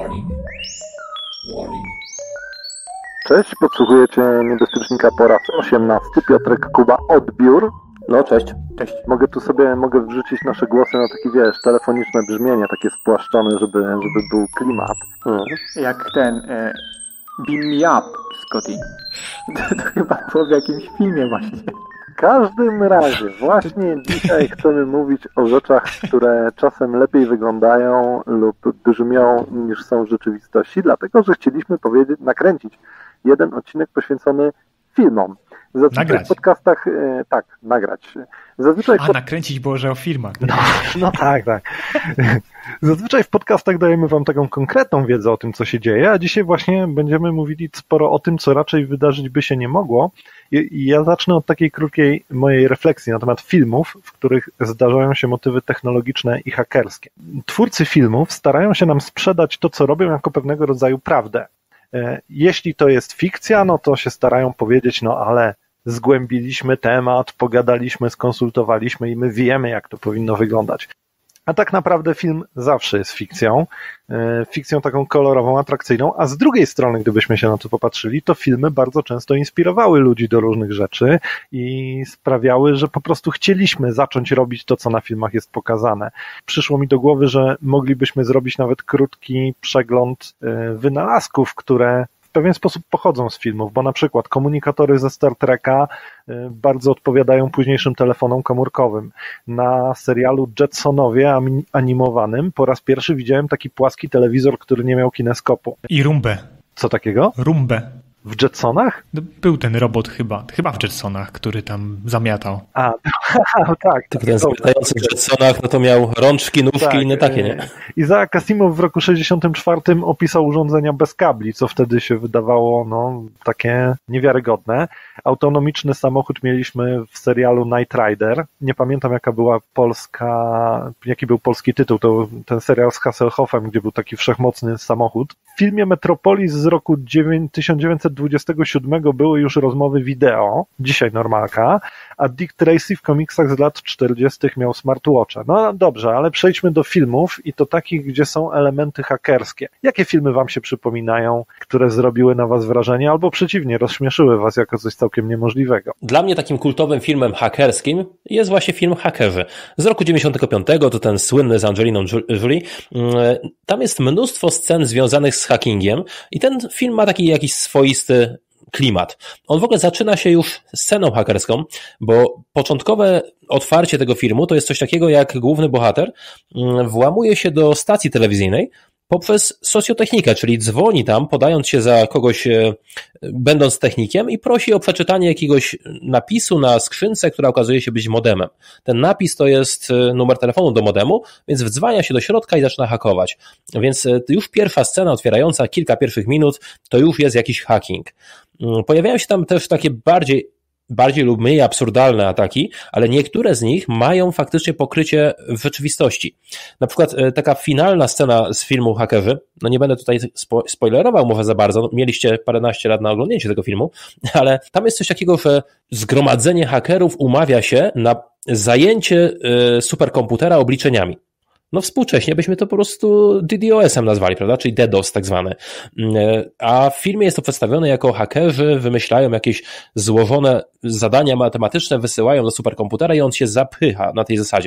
Cześć, podsłuchujecie Niebezpiecznika po raz 18. Piotrek, Kuba, odbiór. No, cześć. Cześć. Mogę wrzucić nasze głosy na takie, telefoniczne brzmienie, takie spłaszczone, żeby był klimat. Jak ten Beam Me Up, Scotty. To chyba było w jakimś filmie właśnie. W każdym razie, właśnie dzisiaj chcemy mówić o rzeczach, które czasem lepiej wyglądają lub brzmią niż są w rzeczywistości, dlatego że chcieliśmy nakręcić jeden odcinek poświęcony filmom. Zazwyczaj nagrać. W podcastach, nagrać. Zazwyczaj nakręcić było, że o filmach. No tak. Zazwyczaj w podcastach dajemy wam taką konkretną wiedzę o tym, co się dzieje, a dzisiaj właśnie będziemy mówili sporo o tym, co raczej wydarzyć by się nie mogło. I ja zacznę od takiej krótkiej mojej refleksji na temat filmów, w których zdarzają się motywy technologiczne i hakerskie. Twórcy filmów starają się nam sprzedać to, co robią, jako pewnego rodzaju prawdę. Jeśli to jest fikcja, no to się starają powiedzieć, ale zgłębiliśmy temat, pogadaliśmy, skonsultowaliśmy i my wiemy, jak to powinno wyglądać. A tak naprawdę film zawsze jest fikcją taką kolorową, atrakcyjną, a z drugiej strony, gdybyśmy się na to popatrzyli, to filmy bardzo często inspirowały ludzi do różnych rzeczy i sprawiały, że po prostu chcieliśmy zacząć robić to, co na filmach jest pokazane. Przyszło mi do głowy, że moglibyśmy zrobić nawet krótki przegląd wynalazków, które w pewien sposób pochodzą z filmów, bo na przykład komunikatory ze Star Treka bardzo odpowiadają późniejszym telefonom komórkowym. Na serialu Jetsonowie animowanym po raz pierwszy widziałem taki płaski telewizor, który nie miał kineskopu. I rumbę. Co takiego? Rumbę. W Jetsonach? Był ten robot chyba w Jetsonach, który tam zamiatał. Tak. Ten zamiatający w Jetsonach, no to miał rączki, nóżki i inne takie, nie? Isaac Asimov w roku 64 opisał urządzenia bez kabli, co wtedy się wydawało, takie niewiarygodne. Autonomiczny samochód mieliśmy w serialu Knight Rider. Nie pamiętam, jaki był polski tytuł, to ten serial z Hasselhoffem, gdzie był taki wszechmocny samochód. W filmie Metropolis z roku 1927 były już rozmowy wideo, dzisiaj normalka, a Dick Tracy w komiksach z lat 40. miał smartwatche. No dobrze, ale przejdźmy do filmów i to takich, gdzie są elementy hakerskie. Jakie filmy wam się przypominają, które zrobiły na was wrażenie, albo przeciwnie, rozśmieszyły was jako coś całkiem niemożliwego? Dla mnie takim kultowym filmem hakerskim jest właśnie film Hakerzy. Z roku 95, to ten słynny z Angeliną Jolie. Tam jest mnóstwo scen związanych z hackingiem i ten film ma taki jakiś swoisty klimat. On w ogóle zaczyna się już sceną hakerską, bo początkowe otwarcie tego filmu to jest coś takiego, jak główny bohater włamuje się do stacji telewizyjnej poprzez socjotechnikę, czyli dzwoni tam, podając się za kogoś, będąc technikiem i prosi o przeczytanie jakiegoś napisu na skrzynce, która okazuje się być modemem. Ten napis to jest numer telefonu do modemu, więc wdzwania się do środka i zaczyna hakować. Więc już pierwsza scena otwierająca kilka pierwszych minut to już jest jakiś hacking. Pojawiają się tam też takie bardziej lub mniej absurdalne ataki, ale niektóre z nich mają faktycznie pokrycie w rzeczywistości. Na przykład taka finalna scena z filmu Hakerzy, nie będę tutaj spoilerował może za bardzo, mieliście paręnaście lat na oglądnięcie tego filmu, ale tam jest coś takiego, że zgromadzenie hakerów umawia się na zajęcie superkomputera obliczeniami. Współcześnie byśmy to po prostu DDoS-em nazwali, prawda? Czyli DDoS tak zwany. A w filmie jest to przedstawione jako hakerzy wymyślają jakieś złożone zadania matematyczne, wysyłają do superkomputera i on się zapycha na tej zasadzie.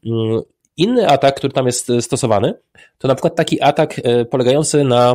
Inny atak, który tam jest stosowany, to na przykład taki atak polegający na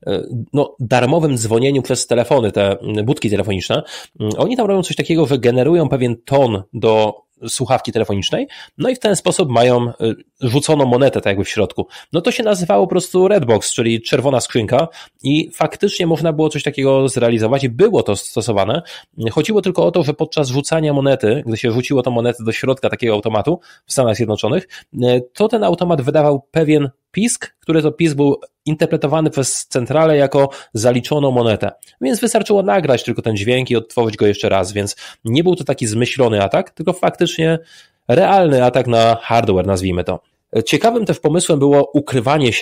darmowym dzwonieniu przez telefony, te budki telefoniczne. Oni tam robią coś takiego, że generują pewien ton do słuchawki telefonicznej, i w ten sposób mają rzuconą monetę tak jakby w środku. To się nazywało po prostu Redbox, czyli czerwona skrzynka i faktycznie można było coś takiego zrealizować i było to stosowane. Chodziło tylko o to, że podczas rzucania monety, gdy się rzuciło tą monetę do środka takiego automatu w Stanach Zjednoczonych, to ten automat wydawał pewien pisk, który to pisk był interpretowany przez centralę jako zaliczoną monetę. Więc wystarczyło nagrać tylko ten dźwięk i odtworzyć go jeszcze raz, więc nie był to taki zmyślony atak, tylko faktycznie realny atak na hardware, nazwijmy to. Ciekawym też pomysłem było ukrywanie się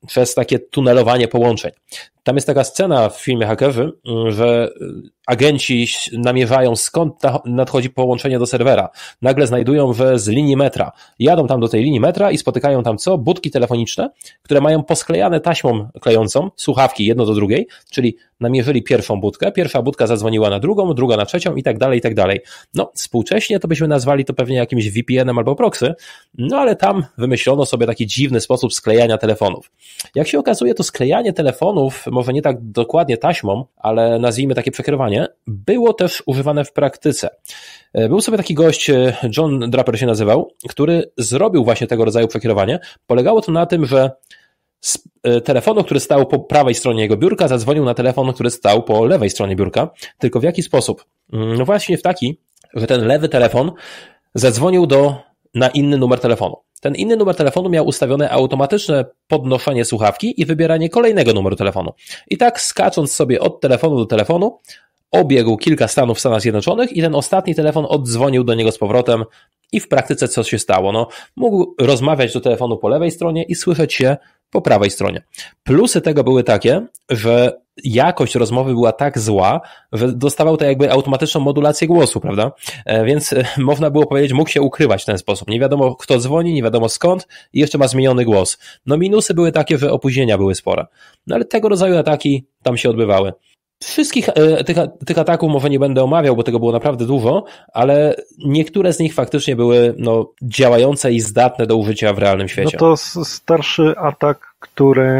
przez takie tunelowanie połączeń. Tam jest taka scena w filmie Hakerzy, że agenci namierzają, skąd nadchodzi połączenie do serwera. Nagle znajdują, że z linii metra. Jadą tam do tej linii metra i spotykają tam co? Budki telefoniczne, które mają posklejane taśmą klejącą, słuchawki jedno do drugiej, czyli namierzyli pierwszą budkę, pierwsza budka zadzwoniła na drugą, druga na trzecią i tak dalej, i tak dalej. No, współcześnie to byśmy nazwali to pewnie jakimś VPN-em albo proxy, no ale tam wymyślono sobie taki dziwny sposób sklejania telefonów. Jak się okazuje, to sklejanie telefonów, może nie tak dokładnie taśmą, ale nazwijmy takie przekierowanie, było też używane w praktyce. Był sobie taki gość, John Draper się nazywał, który zrobił właśnie tego rodzaju przekierowanie. Polegało to na tym, że z telefonu, który stał po prawej stronie jego biurka, zadzwonił na telefon, który stał po lewej stronie biurka. Tylko w jaki sposób? No właśnie w taki, że ten lewy telefon zadzwonił na inny numer telefonu. Ten inny numer telefonu miał ustawione automatyczne podnoszenie słuchawki i wybieranie kolejnego numeru telefonu. I tak skacząc sobie od telefonu do telefonu, obiegł kilka stanów w Stanach Zjednoczonych i ten ostatni telefon oddzwonił do niego z powrotem i w praktyce co się stało? No, mógł rozmawiać do telefonu po lewej stronie i słyszeć się po prawej stronie. Plusy tego były takie, że jakość rozmowy była tak zła, że dostawał to jakby automatyczną modulację głosu, prawda? Więc można było powiedzieć, mógł się ukrywać w ten sposób. Nie wiadomo kto dzwoni, nie wiadomo skąd i jeszcze ma zmieniony głos. No minusy były takie, że opóźnienia były spore. No ale tego rodzaju ataki tam się odbywały. Wszystkich tych ataków może nie będę omawiał, bo tego było naprawdę dużo, ale niektóre z nich faktycznie były działające i zdatne do użycia w realnym świecie. No to starszy atak, który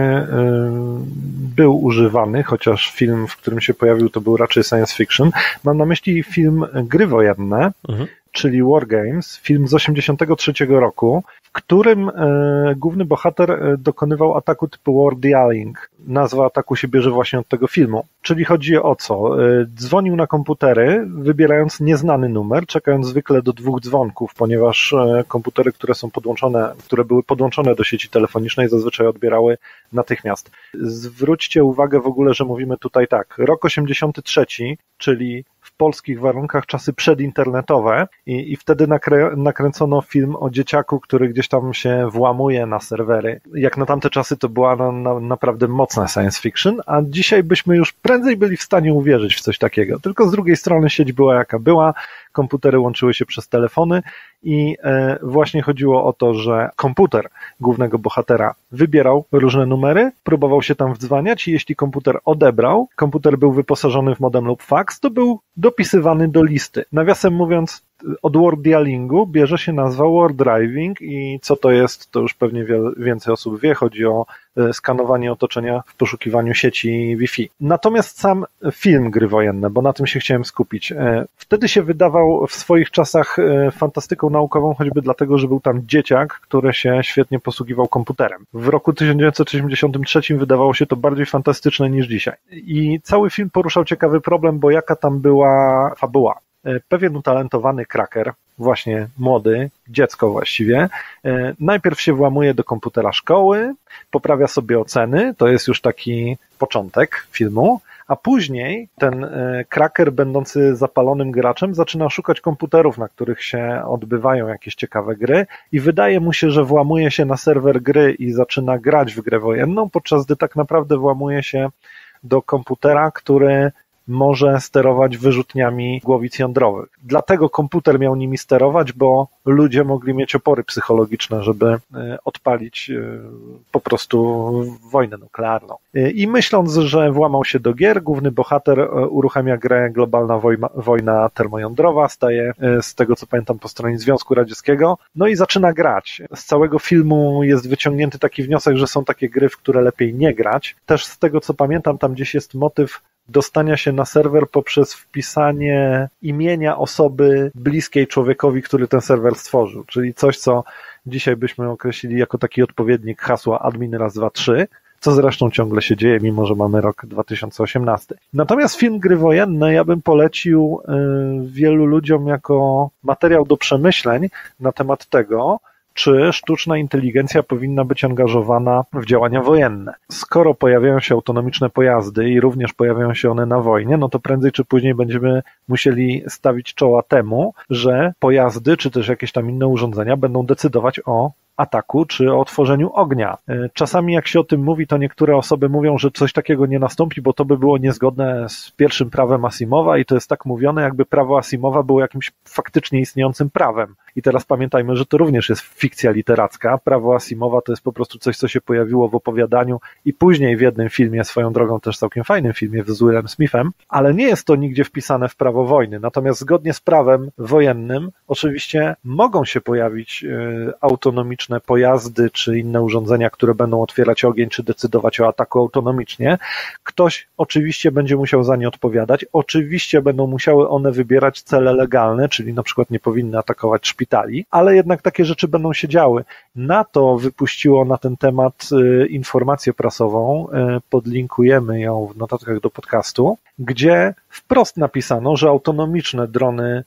był używany, chociaż film, w którym się pojawił, to był raczej science fiction. Mam na myśli film Gry wojenne, czyli War Games, film z 1983 roku, w którym główny bohater dokonywał ataku typu War Dialing. Nazwa ataku się bierze właśnie od tego filmu. Czyli chodzi o co? Dzwonił na komputery, wybierając nieznany numer, czekając zwykle do 2 dzwonków, ponieważ komputery, które były podłączone do sieci telefonicznej, zazwyczaj odbierały natychmiast. Zwróćcie uwagę w ogóle, że mówimy tutaj tak, rok 83, czyli w polskich warunkach czasy przedinternetowe i wtedy nakręcono film o dzieciaku, który gdzieś tam się włamuje na serwery. Jak na tamte czasy to była naprawdę mocna science fiction, a dzisiaj byśmy już prędzej byli w stanie uwierzyć w coś takiego. Tylko z drugiej strony sieć była jaka była, komputery łączyły się przez telefony i właśnie chodziło o to, że komputer głównego bohatera wybierał różne numery, próbował się tam wdzwaniać i jeśli komputer odebrał, komputer był wyposażony w modem lub faks, to był dopisywany do listy. Nawiasem mówiąc, od word dialingu bierze się nazwa word driving i co to jest, to już pewnie więcej osób wie. Chodzi o skanowanie otoczenia w poszukiwaniu sieci Wi-Fi. Natomiast sam film Gry wojenne, bo na tym się chciałem skupić, wtedy się wydawał w swoich czasach fantastyką naukową, choćby dlatego, że był tam dzieciak, który się świetnie posługiwał komputerem. W roku 1983 wydawało się to bardziej fantastyczne niż dzisiaj. I cały film poruszał ciekawy problem, bo jaka tam była fabuła. Pewien utalentowany kraker, właśnie młody, dziecko właściwie, najpierw się włamuje do komputera szkoły, poprawia sobie oceny, to jest już taki początek filmu, a później ten kraker, będący zapalonym graczem, zaczyna szukać komputerów, na których się odbywają jakieś ciekawe gry i wydaje mu się, że włamuje się na serwer gry i zaczyna grać w grę wojenną, podczas gdy tak naprawdę włamuje się do komputera, który może sterować wyrzutniami głowic jądrowych. Dlatego komputer miał nimi sterować, bo ludzie mogli mieć opory psychologiczne, żeby odpalić po prostu wojnę nuklearną. I myśląc, że włamał się do gier, główny bohater uruchamia grę Globalna wojna termojądrowa, staje, z tego co pamiętam, po stronie Związku Radzieckiego, no i zaczyna grać. Z całego filmu jest wyciągnięty taki wniosek, że są takie gry, w które lepiej nie grać. Też z tego co pamiętam, tam gdzieś jest motyw dostania się na serwer poprzez wpisanie imienia osoby bliskiej człowiekowi, który ten serwer stworzył, czyli coś, co dzisiaj byśmy określili jako taki odpowiednik hasła admin raz, dwa, trzy, co zresztą ciągle się dzieje, mimo że mamy rok 2018. Natomiast film Gry wojenne ja bym polecił wielu ludziom jako materiał do przemyśleń na temat tego, czy sztuczna inteligencja powinna być angażowana w działania wojenne. Skoro pojawiają się autonomiczne pojazdy i również pojawiają się one na wojnie, no to prędzej czy później będziemy musieli stawić czoła temu, że pojazdy czy też jakieś tam inne urządzenia będą decydować o ataku, czy o tworzeniu ognia. Czasami jak się o tym mówi, to niektóre osoby mówią, że coś takiego nie nastąpi, bo to by było niezgodne z pierwszym prawem Asimowa i to jest tak mówione, jakby prawo Asimowa było jakimś faktycznie istniejącym prawem. I teraz pamiętajmy, że to również jest fikcja literacka. Prawo Asimowa to jest po prostu coś, co się pojawiło w opowiadaniu i później w jednym filmie, swoją drogą też całkiem fajnym filmie z Willem Smithem, ale nie jest to nigdzie wpisane w prawo wojny. Natomiast zgodnie z prawem wojennym oczywiście mogą się pojawić autonomiczne pojazdy czy inne urządzenia, które będą otwierać ogień czy decydować o ataku autonomicznie. Ktoś oczywiście będzie musiał za nie odpowiadać. Oczywiście będą musiały one wybierać cele legalne, czyli na przykład nie powinny atakować szpitali, ale jednak takie rzeczy będą się działy. NATO wypuściło na ten temat informację prasową, podlinkujemy ją w notatkach do podcastu, gdzie wprost napisano, że autonomiczne drony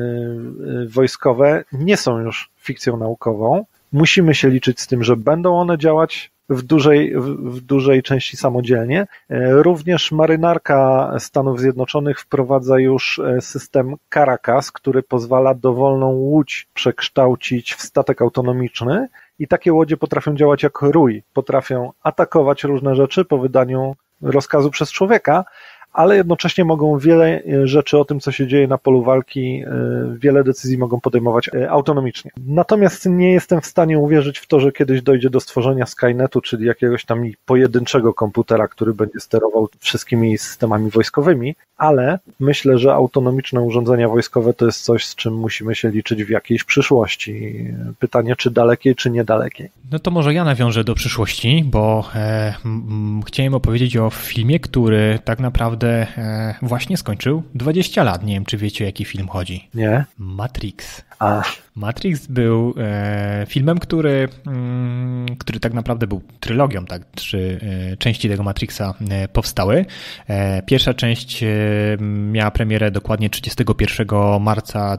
wojskowe nie są już fikcją naukową. Musimy się liczyć z tym, że będą one działać w dużej części samodzielnie. Również marynarka Stanów Zjednoczonych wprowadza już system Caracas, który pozwala dowolną łódź przekształcić w statek autonomiczny i takie łodzie potrafią działać jak rój, potrafią atakować różne rzeczy po wydaniu rozkazu przez człowieka, ale jednocześnie mogą wiele rzeczy o tym, co się dzieje na polu walki, wiele decyzji mogą podejmować autonomicznie. Natomiast nie jestem w stanie uwierzyć w to, że kiedyś dojdzie do stworzenia Skynetu, czyli jakiegoś tam pojedynczego komputera, który będzie sterował wszystkimi systemami wojskowymi, ale myślę, że autonomiczne urządzenia wojskowe to jest coś, z czym musimy się liczyć w jakiejś przyszłości. Pytanie, czy dalekiej, czy niedalekiej. No to może ja nawiążę do przyszłości, bo chciałem opowiedzieć o filmie, który tak naprawdę właśnie skończył 20 lat. Nie wiem, czy wiecie, o jaki film chodzi. Nie? Matrix. A. Matrix był filmem, który tak naprawdę był trylogią, tak? 3 części tego Matrixa powstały. Pierwsza część miała premierę dokładnie 31 marca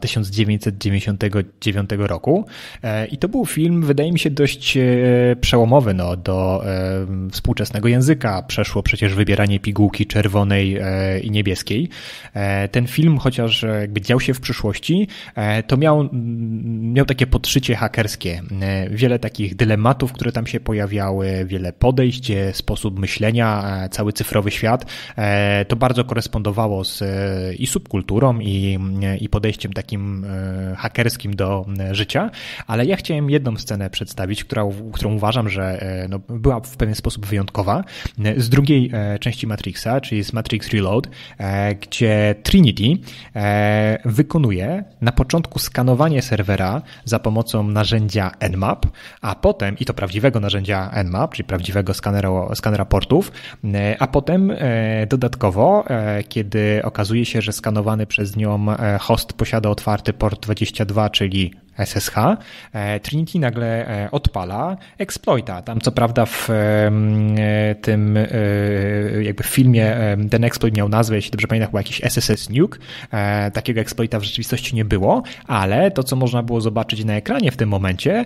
1999 roku i to był film, wydaje mi się, dość przełomowy do współczesnego języka. Przeszło przecież wybieranie pigułki czerwonej i niebieskiej. Ten film, chociaż jakby dział się w przyszłości, to miał takie podszycie hakerskie. Wiele takich dylematów, które tam się pojawiały, wiele podejść, sposób myślenia, cały cyfrowy świat. To bardzo korespondowało z i subkulturą, i podejściem takim hakerskim do życia, ale ja chciałem jedną scenę przedstawić, którą uważam, że była w pewien sposób wyjątkowa. Z drugiej części Matrixa, czyli z Matrix Reload, gdzie Trinity wykonuje na początku skanowanie serwera za pomocą narzędzia Nmap, a potem, i to prawdziwego narzędzia Nmap, czyli prawdziwego skanera portów, a potem dodatkowo, kiedy okazuje się, że skanowany przez nią host posiada otwarty port 22, czyli SSH, Trinity nagle odpala exploita. Tam co prawda w tym jakby w filmie ten exploit miał nazwę, jeśli dobrze pamiętam, chyba jakiś SSS Nuke. Takiego exploita w rzeczywistości nie było, ale to, co można było zobaczyć na ekranie w tym momencie,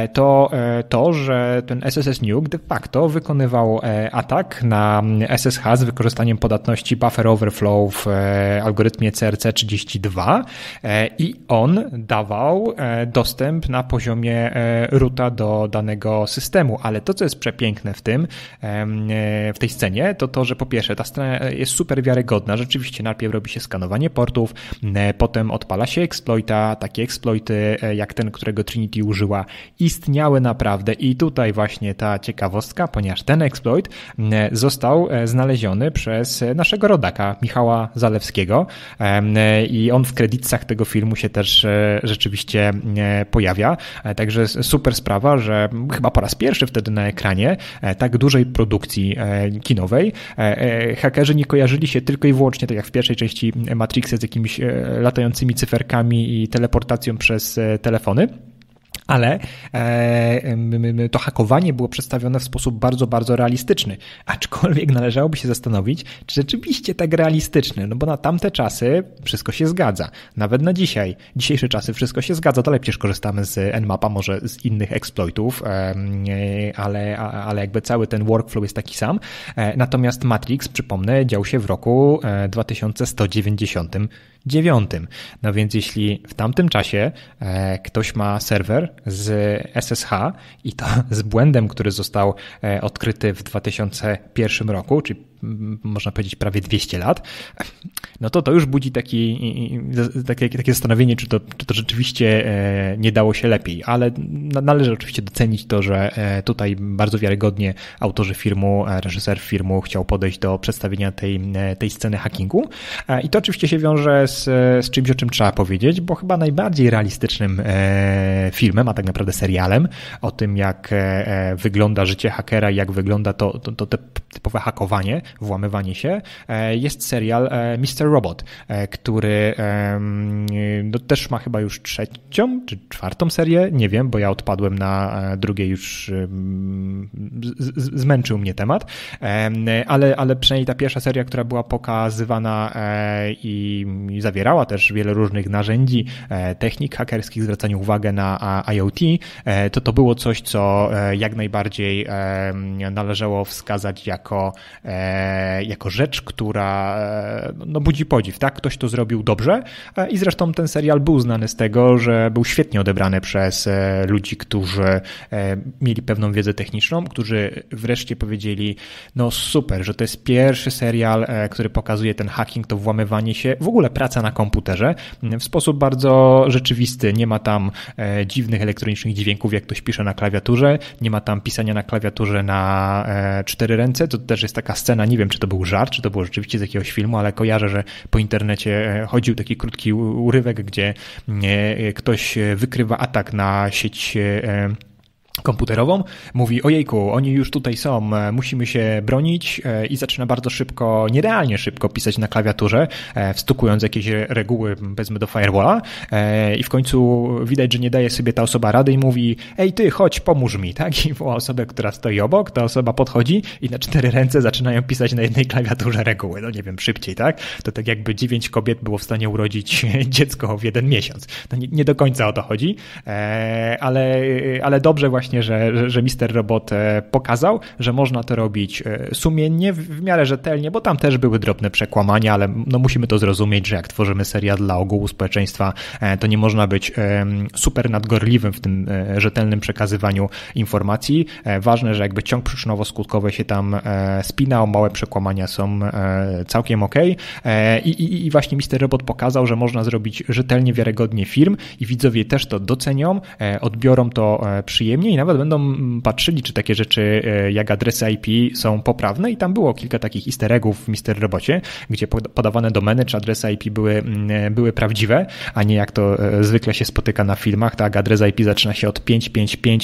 to, że ten SSS Nuke de facto wykonywał atak na SSH z wykorzystaniem podatności buffer overflow w algorytmie CRC32 i on dawał dostęp na poziomie roota do danego systemu, ale to, co jest przepiękne w tej scenie, to, że po pierwsze ta scena jest super wiarygodna, rzeczywiście najpierw robi się skanowanie portów, potem odpala się exploita, takie exploity jak ten, którego Trinity użyła, istniały naprawdę i tutaj właśnie ta ciekawostka, ponieważ ten exploit został znaleziony przez naszego rodaka, Michała Zalewskiego i on w kredytach tego filmu się też rzeczywiście pojawia, także super sprawa, że chyba po raz pierwszy wtedy na ekranie tak dużej produkcji kinowej hakerzy nie kojarzyli się tylko i wyłącznie, tak jak w pierwszej części Matrixa, z jakimiś latającymi cyferkami i teleportacją przez telefony, ale to hakowanie było przedstawione w sposób bardzo, bardzo realistyczny. Aczkolwiek należałoby się zastanowić, czy rzeczywiście tak realistyczny, no bo na tamte czasy wszystko się zgadza. Nawet na dzisiejsze czasy wszystko się zgadza. Dalej przecież korzystamy z Nmapa, może z innych exploitów, ale jakby cały ten workflow jest taki sam. Natomiast Matrix, przypomnę, dział się w roku 2199. No więc jeśli w tamtym czasie ktoś ma serwer z SSH i to z błędem, który został odkryty w 2001 roku, czyli można powiedzieć prawie 200 lat, no to już budzi takie zastanowienie, czy to rzeczywiście nie dało się lepiej, ale należy oczywiście docenić to, że tutaj bardzo wiarygodnie autorzy filmu, reżyser filmu chciał podejść do przedstawienia tej sceny hackingu i to oczywiście się wiąże z czymś, o czym trzeba powiedzieć, bo chyba najbardziej realistycznym filmem, a tak naprawdę serialem o tym, jak wygląda życie hakera i jak wygląda to typowe hakowanie, włamywanie się, jest serial Mr. Robot, który też ma chyba już 3. czy 4. serię, nie wiem, bo ja odpadłem na drugiej, już zmęczył mnie temat, ale przynajmniej ta pierwsza seria, która była pokazywana i zawierała też wiele różnych narzędzi, technik hakerskich, zwracania uwagi na IoT, to było coś, co jak najbardziej należało wskazać jako rzecz, która budzi podziw, tak? Ktoś to zrobił dobrze i zresztą ten serial był znany z tego, że był świetnie odebrany przez ludzi, którzy mieli pewną wiedzę techniczną, którzy wreszcie powiedzieli, no super, że to jest pierwszy serial, który pokazuje ten hacking, to włamywanie się, w ogóle praca na komputerze w sposób bardzo rzeczywisty. Nie ma tam dziwnych elektronicznych dźwięków, jak ktoś pisze na klawiaturze, nie ma tam pisania na klawiaturze na 4 ręce, to też jest taka scena, nie wiem, czy to był żart, czy to było rzeczywiście z jakiegoś filmu, ale kojarzę, że po internecie chodził taki krótki urywek, gdzie ktoś wykrywa atak na sieć komputerową, mówi, ojejku, oni już tutaj są, musimy się bronić i zaczyna bardzo szybko, nierealnie szybko pisać na klawiaturze, wstukując jakieś reguły, powiedzmy, do firewalla i w końcu widać, że nie daje sobie ta osoba rady i mówi, ej ty, chodź, pomóż mi, tak? I woła osobę, która stoi obok, ta osoba podchodzi i na 4 ręce zaczynają pisać na jednej klawiaturze reguły, no nie wiem, szybciej, tak? To tak jakby 9 kobiet było w stanie urodzić dziecko w 1 miesiąc. No nie do końca o to chodzi, ale dobrze właśnie, że Mr. Robot pokazał, że można to robić sumiennie, w miarę rzetelnie, bo tam też były drobne przekłamania, ale no musimy to zrozumieć, że jak tworzymy serial dla ogółu społeczeństwa, to nie można być super nadgorliwym w tym rzetelnym przekazywaniu informacji. Ważne, że jakby ciąg przyczynowo-skutkowy się tam spinał, małe przekłamania są całkiem okej. I właśnie Mr. Robot pokazał, że można zrobić rzetelnie, wiarygodnie film i widzowie też to docenią, odbiorą to przyjemnie i nawet będą patrzyli, czy takie rzeczy jak adresy IP są poprawne i tam było kilka takich easter eggów w Mr. Robocie, gdzie podawane domeny czy adresy IP były prawdziwe, a nie jak to zwykle się spotyka na filmach, tak, adres IP zaczyna się od 555.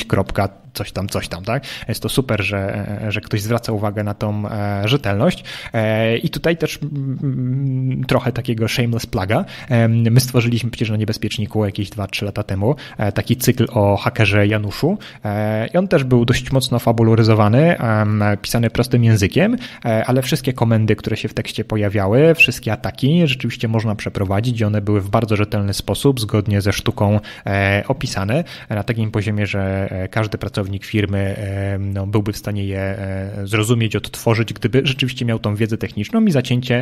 Coś tam, tak? Jest to super, że ktoś zwraca uwagę na tą rzetelność i tutaj też trochę takiego shameless pluga. My stworzyliśmy przecież na Niebezpieczniku jakieś 2-3 lata temu taki cykl o hakerze Januszu i on też był dość mocno fabularyzowany, pisany prostym językiem, ale wszystkie komendy, które się w tekście pojawiały, wszystkie ataki rzeczywiście można przeprowadzić i one były w bardzo rzetelny sposób, zgodnie ze sztuką opisane, na takim poziomie, że każdy pracownik firmy byłby w stanie je zrozumieć, odtworzyć, gdyby rzeczywiście miał tą wiedzę techniczną i zacięcie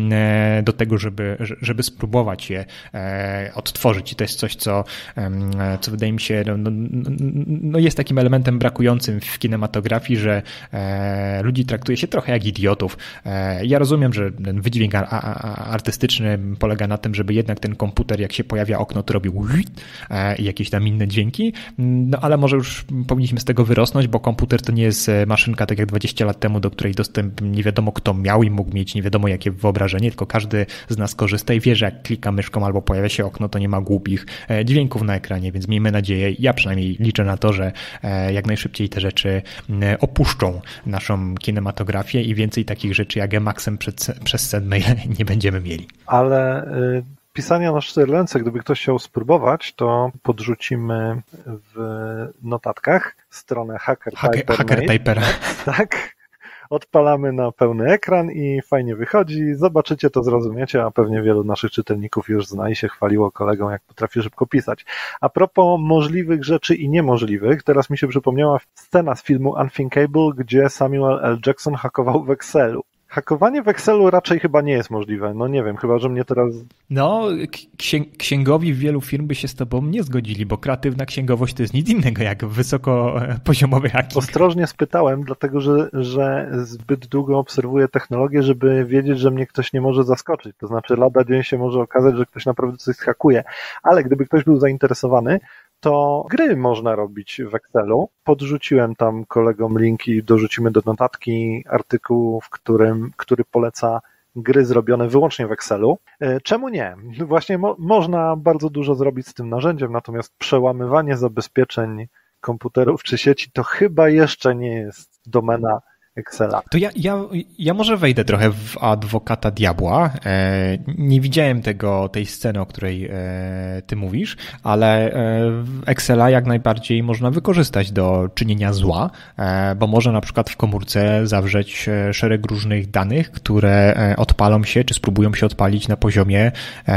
do tego, żeby spróbować je odtworzyć. I to jest coś, co wydaje mi się jest takim elementem brakującym w kinematografii, że ludzi traktuje się trochę jak idiotów. Ja rozumiem, że ten wydźwięk artystyczny polega na tym, żeby jednak ten komputer, jak się pojawia okno, to robił i jakieś tam inne dźwięki, ale może już powinniśmy z tego wyrosnąć, bo komputer to nie jest maszynka, tak jak 20 lat temu, do której dostęp nie wiadomo kto miał i mógł mieć nie wiadomo jakie wyobrażenie, tylko każdy z nas korzysta i wie, że jak klika myszką albo pojawia się okno, to nie ma głupich dźwięków na ekranie, więc miejmy nadzieję, ja przynajmniej liczę na to, że jak najszybciej te rzeczy opuszczą naszą kinematografię i więcej takich rzeczy jak Emacsem przez sendmail nie będziemy mieli. Ale pisania na 4 ręce, gdyby ktoś chciał spróbować, to podrzucimy w notatkach stronę HackerTyper. Tak. Odpalamy na pełny ekran i fajnie wychodzi. Zobaczycie to, zrozumiecie, a pewnie wielu naszych czytelników już zna i się chwaliło kolegom, jak potrafi szybko pisać. A propos możliwych rzeczy i niemożliwych, teraz mi się przypomniała scena z filmu Unthinkable, gdzie Samuel L. Jackson hakował w Excelu. Hakowanie w Excelu raczej chyba nie jest możliwe. No nie wiem, chyba że mnie teraz... No, księgowi wielu firm by się z tobą nie zgodzili, bo kreatywna księgowość to jest nic innego jak wysokopoziomowy hacking. Ostrożnie spytałem, dlatego że zbyt długo obserwuję technologię, żeby wiedzieć, że mnie ktoś nie może zaskoczyć. To znaczy lada dzień się może okazać, że ktoś naprawdę coś zhakuje. Ale gdyby ktoś był zainteresowany, to gry można robić w Excelu. Podrzuciłem tam kolegom linki, dorzucimy do notatki artykuł, który poleca gry zrobione wyłącznie w Excelu. Czemu nie? Właśnie można bardzo dużo zrobić z tym narzędziem, natomiast przełamywanie zabezpieczeń komputerów czy sieci to chyba jeszcze nie jest domena Excela. To ja może wejdę trochę w adwokata diabła. Nie widziałem tej sceny, o której ty mówisz, ale Excela jak najbardziej można wykorzystać do czynienia zła, bo może na przykład w komórce zawrzeć szereg różnych danych, które odpalą się, czy spróbują się odpalić na poziomie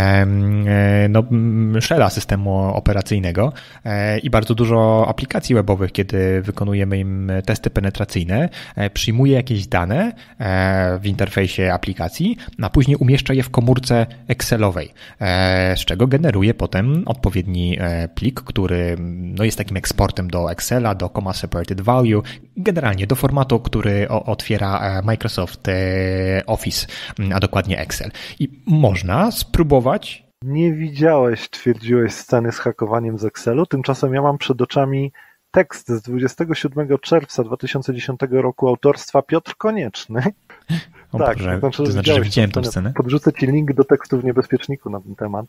shella systemu operacyjnego i bardzo dużo aplikacji webowych, kiedy wykonujemy im testy penetracyjne, przyjmuje jakieś dane w interfejsie aplikacji, a później umieszcza je w komórce Excelowej, z czego generuje potem odpowiedni plik, który jest takim eksportem do Excela, do comma separated value, generalnie do formatu, który otwiera Microsoft Office, a dokładnie Excel. I można spróbować. Nie widziałeś, twierdziłeś, sceny z hakowaniem z Excelu, tymczasem ja mam przed oczami tekst z 27 czerwca 2010 roku autorstwa Piotr Konieczny. Tak, to znaczy, że widziałem tę scenę. Podrzucę ci link do tekstu w Niebezpieczniku na ten temat.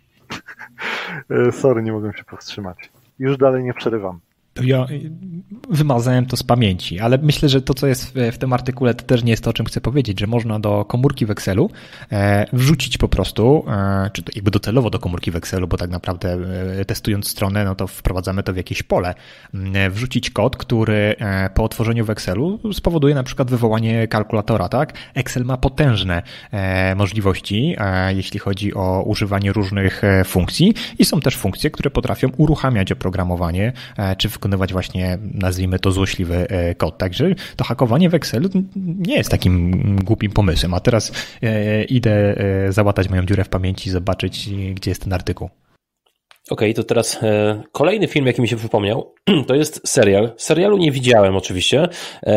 Sorry, nie mogłem się powstrzymać. Już dalej nie przerywam. Ja wymazałem to z pamięci, ale myślę, że to, co jest w tym artykule, to też nie jest to, o czym chcę powiedzieć, że można do komórki w Excelu wrzucić po prostu, czy to jakby docelowo do komórki w Excelu, bo tak naprawdę testując stronę, no to wprowadzamy to w jakieś pole, wrzucić kod, który po otworzeniu w Excelu spowoduje na przykład wywołanie kalkulatora, tak? Excel ma potężne możliwości, jeśli chodzi o używanie różnych funkcji i są też funkcje, które potrafią uruchamiać oprogramowanie, czy wykonywać właśnie, nazwijmy to, złośliwy kod. Także to hakowanie w Excelu nie jest takim głupim pomysłem. A teraz idę załatać moją dziurę w pamięci i zobaczyć, gdzie jest ten artykuł. Okej, to teraz kolejny film, jaki mi się przypomniał, to jest serial. Serialu nie widziałem oczywiście,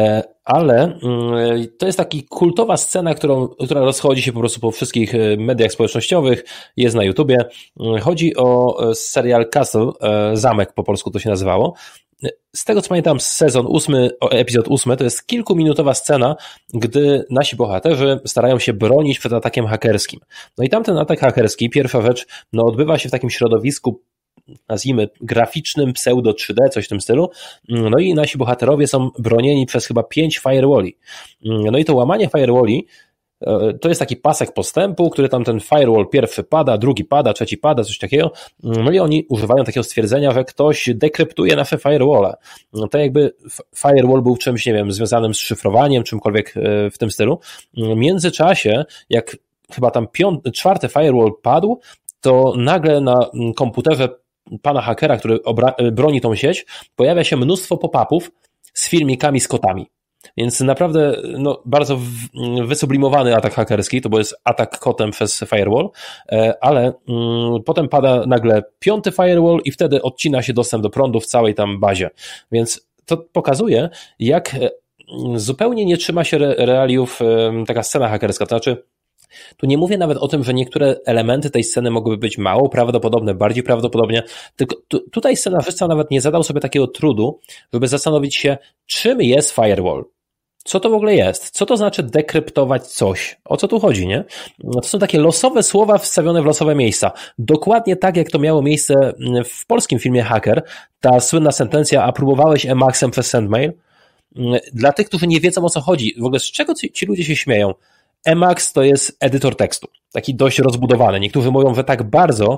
ale to jest taka kultowa scena, która rozchodzi się po prostu po wszystkich mediach społecznościowych, jest na YouTubie. Chodzi o serial Castle, Zamek po polsku to się nazywało. Z tego co pamiętam, sezon 8, epizod 8, to jest kilkuminutowa scena, gdy nasi bohaterzy starają się bronić przed atakiem hakerskim. No i tamten atak hakerski, pierwsza rzecz, odbywa się w takim środowisku, nazwijmy graficznym, pseudo 3D, coś w tym stylu. No i nasi bohaterowie są bronieni przez chyba 5 firewalli. No i to łamanie firewalli to jest taki pasek postępu, który tam ten firewall pierwszy pada, drugi pada, trzeci pada, coś takiego. No i oni używają takiego stwierdzenia, że ktoś dekryptuje nasze firewalla. No to jakby firewall był czymś, nie wiem, związanym z szyfrowaniem, czymkolwiek w tym stylu. W międzyczasie, jak chyba tam 4. firewall padł, to nagle na komputerze pana hakera, który broni tą sieć, pojawia się mnóstwo pop-upów z filmikami z kotami. Więc naprawdę bardzo wysublimowany atak hakerski, to bo jest atak kotem przez firewall, ale potem pada nagle 5. firewall i wtedy odcina się dostęp do prądu w całej tam bazie. Więc to pokazuje, jak zupełnie nie trzyma się realiów taka scena hakerska. To znaczy, tu nie mówię nawet o tym, że niektóre elementy tej sceny mogłyby być mało prawdopodobne, bardziej prawdopodobnie, tylko tutaj scenarzysta nawet nie zadał sobie takiego trudu, żeby zastanowić się, czym jest firewall. Co to w ogóle jest? Co to znaczy dekryptować coś? O co tu chodzi, nie? To są takie losowe słowa wstawione w losowe miejsca. Dokładnie tak, jak to miało miejsce w polskim filmie Hacker. Ta słynna sentencja, a próbowałeś Emacsem przez sendmail? Dla tych, którzy nie wiedzą, o co chodzi, w ogóle z czego ci ludzie się śmieją? Emacs to jest edytor tekstu, taki dość rozbudowany. Niektórzy mówią, że tak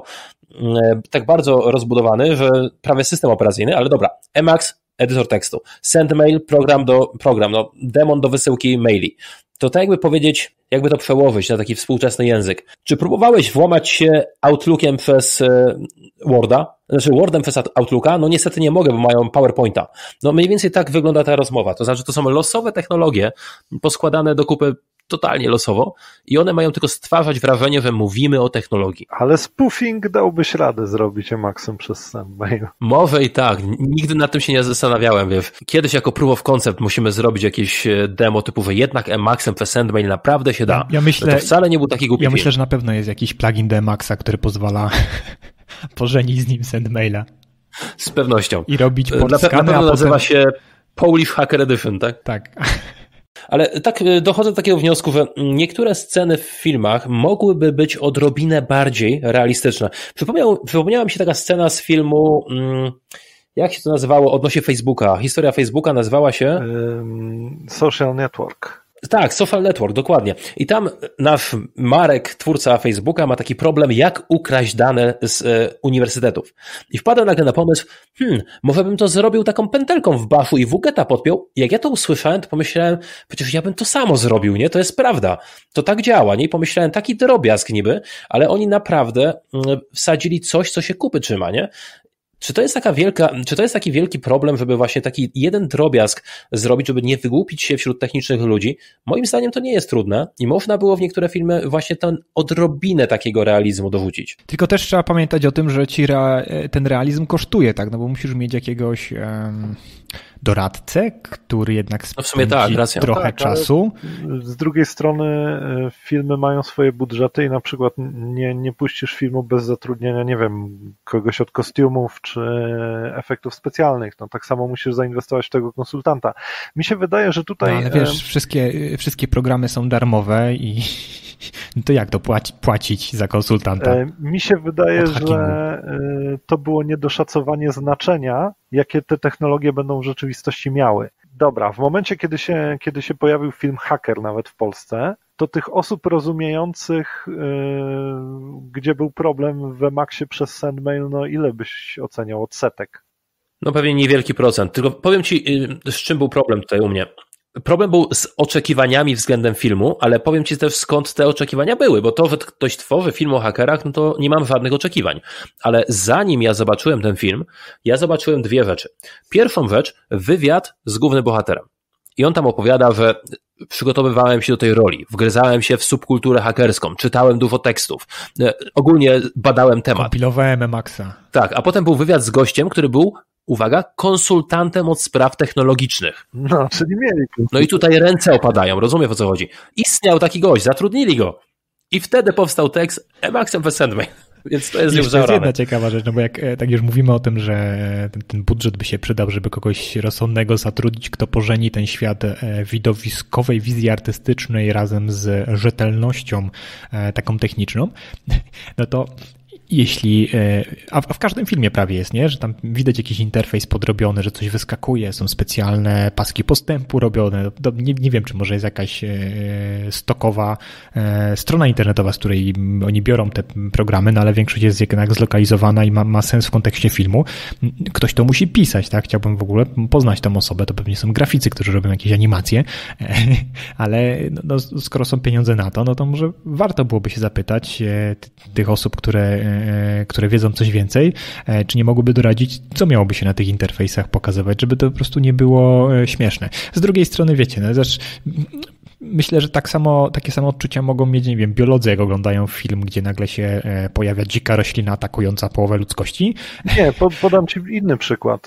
bardzo rozbudowany, że prawie system operacyjny, ale dobra, Emacs, edytor tekstu, sendmail, program, demon do wysyłki maili. To tak jakby powiedzieć, jakby to przełożyć na taki współczesny język. Czy próbowałeś włamać się Outlookiem przez Worda? Znaczy Wordem przez Outlooka? No niestety nie mogę, bo mają PowerPointa. No mniej więcej tak wygląda ta rozmowa. To znaczy to są losowe technologie poskładane do kupy totalnie losowo i one mają tylko stwarzać wrażenie, że mówimy o technologii. Ale spoofing dałbyś radę zrobić Emacsem przez SendMail. Może i tak. Nigdy nad tym się nie zastanawiałem, wiesz. Kiedyś jako proof of concept musimy zrobić jakieś demo typu, że jednak Emacsem przez SendMail naprawdę się da. Ja myślę, to wcale nie był taki głupi Ja film. myślę, że na pewno jest jakiś plugin do Emacs, który pozwala pożenić z nim SendMaila. Z pewnością. I robić Na podskany, pewno a nazywa potem... się Polish Hacker Edition, tak? Tak. Ale tak dochodzę do takiego wniosku, że niektóre sceny w filmach mogłyby być odrobinę bardziej realistyczne. Przypomniała mi się taka scena z filmu, jak się to nazywało, odnośnie Facebooka. Historia Facebooka nazywała się... Social Network. Tak, Social Network, dokładnie. I tam nasz Marek, twórca Facebooka, ma taki problem, jak ukraść dane z uniwersytetów. I wpadłem nagle na pomysł, może bym to zrobił taką pętelką w baszu i WGET-a podpiął. I jak ja to usłyszałem, to pomyślałem, przecież ja bym to samo zrobił, nie? To jest prawda. To tak działa, nie? I pomyślałem, taki drobiazg niby, ale oni naprawdę wsadzili coś, co się kupy trzyma, nie? Czy to jest taki wielki problem, żeby właśnie taki jeden drobiazg zrobić, żeby nie wygłupić się wśród technicznych ludzi? Moim zdaniem to nie jest trudne i można było w niektóre filmy właśnie tę odrobinę takiego realizmu dorzucić. Tylko też trzeba pamiętać o tym, że ten realizm kosztuje, tak? No bo musisz mieć jakiegoś doradcę, który jednak spędzi trochę czasu. Z drugiej strony filmy mają swoje budżety i na przykład nie puścisz filmu bez zatrudnienia, nie wiem, kogoś od kostiumów czy efektów specjalnych. No, tak samo musisz zainwestować w tego konsultanta. Mi się wydaje, że tutaj... No, ale wiesz, wszystkie programy są darmowe i to jak to płacić za konsultanta? Mi się wydaje, że to było niedoszacowanie znaczenia, jakie te technologie będą w rzeczywistości miały. Dobra, w momencie, kiedy się pojawił film Hacker nawet w Polsce, to tych osób rozumiejących, gdzie był problem w Emacsie przez SendMail, no ile byś oceniał odsetek? No pewnie niewielki procent, tylko powiem Ci, z czym był problem tutaj u mnie. Problem był z oczekiwaniami względem filmu, ale powiem Ci też skąd te oczekiwania były, bo to, że ktoś tworzy film o hakerach, no to nie mam żadnych oczekiwań. Ale zanim ja zobaczyłem ten film, ja zobaczyłem dwie rzeczy. Pierwszą rzecz, wywiad z głównym bohaterem. I on tam opowiada, że przygotowywałem się do tej roli, wgryzałem się w subkulturę hakerską, czytałem dużo tekstów, ogólnie badałem temat. Kompilowałem Emaxa. Tak, a potem był wywiad z gościem, który był, uwaga, konsultantem od spraw technologicznych. No, czyli mieli. No i tutaj ręce opadają, rozumiem o co chodzi. Istniał taki gość, zatrudnili go. I wtedy powstał tekst Emacsem v SendMail. Więc to jest już zaorane. To jest jedna ciekawa rzecz, no bo jak tak już mówimy o tym, że ten budżet by się przydał, żeby kogoś rozsądnego zatrudnić, kto pożeni ten świat widowiskowej wizji artystycznej razem z rzetelnością taką techniczną, no to jeśli, a w każdym filmie prawie jest, nie? Że tam widać jakiś interfejs podrobiony, że coś wyskakuje, są specjalne paski postępu robione. Nie wiem, czy może jest jakaś stokowa strona internetowa, z której oni biorą te programy, no ale większość jest jednak zlokalizowana i ma sens w kontekście filmu. Ktoś to musi pisać, tak? Chciałbym w ogóle poznać tą osobę, to pewnie są graficy, którzy robią jakieś animacje, ale no, skoro są pieniądze na to, no to może warto byłoby się zapytać tych osób, które wiedzą coś więcej, czy nie mogłyby doradzić, co miałoby się na tych interfejsach pokazywać, żeby to po prostu nie było śmieszne. Z drugiej strony, wiecie, no też myślę, że takie samo odczucia mogą mieć, nie wiem, biolodzy, jak oglądają film, gdzie nagle się pojawia dzika roślina atakująca połowę ludzkości. Nie, podam Ci inny przykład.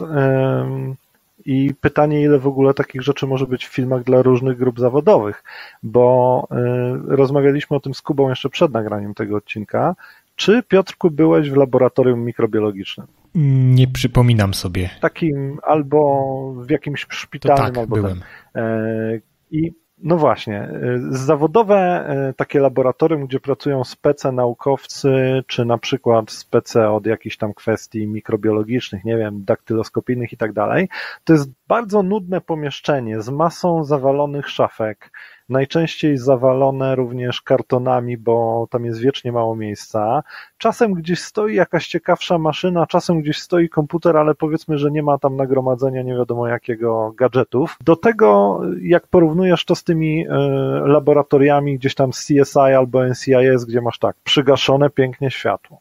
I pytanie, ile w ogóle takich rzeczy może być w filmach dla różnych grup zawodowych, bo rozmawialiśmy o tym z Kubą jeszcze przed nagraniem tego odcinka. Czy, Piotrku, byłeś w laboratorium mikrobiologicznym? Nie przypominam sobie. Takim albo w jakimś szpitalnym, to tak, albo byłem. I no właśnie, zawodowe takie laboratorium, gdzie pracują spece naukowcy, czy na przykład spece od jakichś tam kwestii mikrobiologicznych, nie wiem, daktyloskopijnych i tak dalej, to jest bardzo nudne pomieszczenie z masą zawalonych szafek, najczęściej zawalone również kartonami, bo tam jest wiecznie mało miejsca. Czasem gdzieś stoi jakaś ciekawsza maszyna, czasem gdzieś stoi komputer, ale powiedzmy, że nie ma tam nagromadzenia nie wiadomo jakiego gadżetów. Do tego, jak porównujesz to z tymi laboratoriami gdzieś tam z CSI albo NCIS, gdzie masz tak, przygaszone pięknie światło.